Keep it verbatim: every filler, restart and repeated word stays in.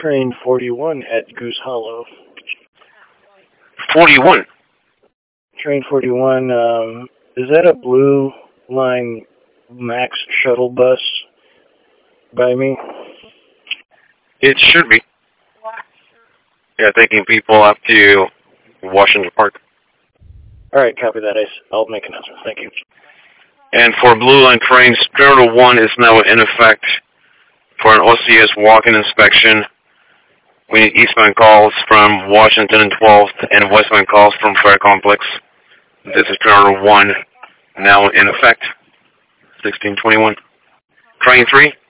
Train forty-one at Goose Hollow. forty-one? Train forty-one, um, is that a Blue Line Max shuttle bus by me? It should be. Yeah, taking people up to Washington Park. All right, copy that. I'll make announcements. Thank you. And for Blue Line trains, Terminal one is now in effect for an O C S walk-in inspection. We need eastbound calls from Washington and twelfth and westbound calls from Fair Complex. This is Terminal one, now in effect, sixteen twenty-one. Train three,